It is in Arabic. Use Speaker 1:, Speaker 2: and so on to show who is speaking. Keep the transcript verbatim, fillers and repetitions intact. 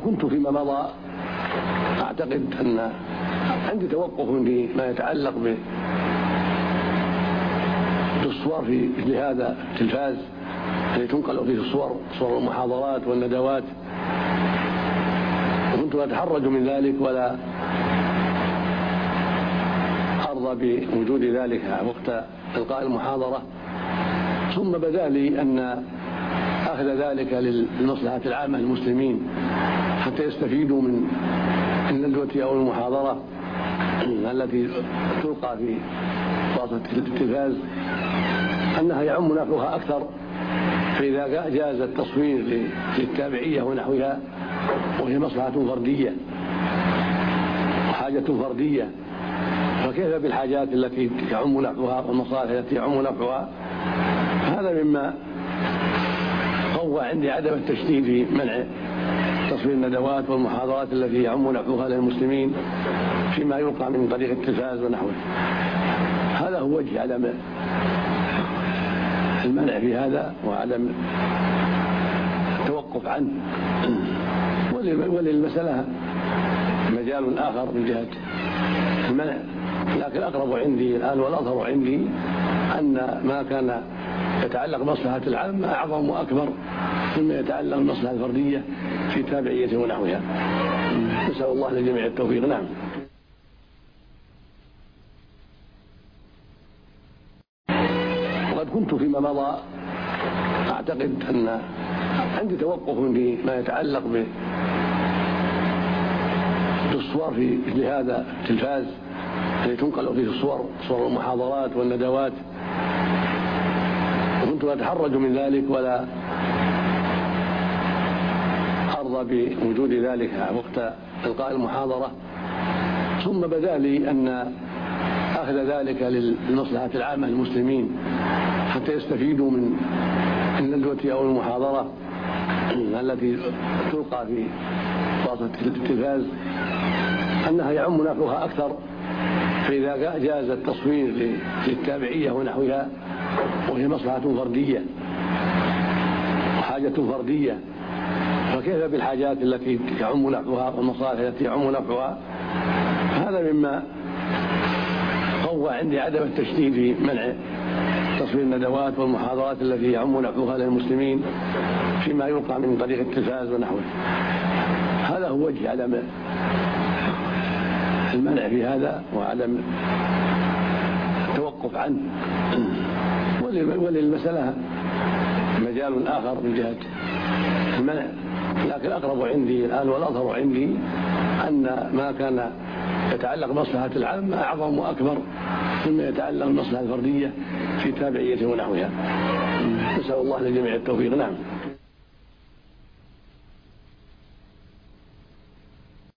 Speaker 1: كنت فيما مضى أعتقد أن عندي توقف فيما يتعلق بالصور في مثل هذا التلفاز التي تنقل فيه الصور صور المحاضرات والندوات، وكنت أتحرج من ذلك ولا أرضى بوجود ذلك وقت إلقاء المحاضرة. ثم بدا لي أن أخذ ذلك للمصلحة العامة للمسلمين حتى يستفيدوا من الندوة أو المحاضرة التي تلقى في وسط التلفاز أنها يعم نفعها أكثر، فإذا جاز التصوير للتابعية ونحوها وهي مصلحة فردية وحاجة فردية، فكيف بالحاجات التي يعم نفعها والمصالح التي يعم نفعها؟ هذا مما قوى عندي عدم التشديد في منع تصوير الندوات والمحاضرات التي يعم نفعها للمسلمين فيما يلقى من طريق التلفاز ونحوه. هذا هو وجه عدم المنع في هذا وعدم التوقف عنه، وللمسألة مجال آخر من جهة المنع، لكن الأقرب عندي الآن والأظهر عندي أن ما كان يتعلق بمصلحة العامة أعظم وأكبر مما يتعلق بالمصلحة الفردية في تابعية ونحوها. نسأل الله للجميع التوفيق. نعم. وقد كنت فيما مضى أعتقد أن عندي توقف فيما يتعلق بالصور في مثل هذا التلفاز التي تنقل فيه الصور صور المحاضرات والندوات، وكنت أتحرج من ذلك ولا أرضى بوجود ذلك وقت إلقاء المحاضرة. ثم بدا لي أن أخذ ذلك للمصلحة العامة للمسلمين حتى يستفيدوا من الندوة أو المحاضرة التي تلقى في وسط التلفاز أنها يعم نفعها أكثر، فإذا جاز التصوير للتابعية ونحوها وهي مصلحة فردية وحاجة فردية، فكيف بالحاجات التي يعم نفعها والمصالح التي يعم نفعها؟ هذا مما قوى عندي عدم التشديد في منع تصوير الندوات والمحاضرات التي يعم نفعها للمسلمين فيما يلقى من طريق التلفاز ونحوه. هذا هو وجه عدم المنع في هذا وعدم التوقف عنه، وللمسألة مجال آخر من جهة المنع، لكن الأقرب عندي الآن والأظهر عندي أن ما كان يتعلق بمصلحة العامة أعظم وأكبر مما يتعلق بالمصلحة الفردية في تابعية ونحوها. نسأل الله للجميع التوفيق. نعم.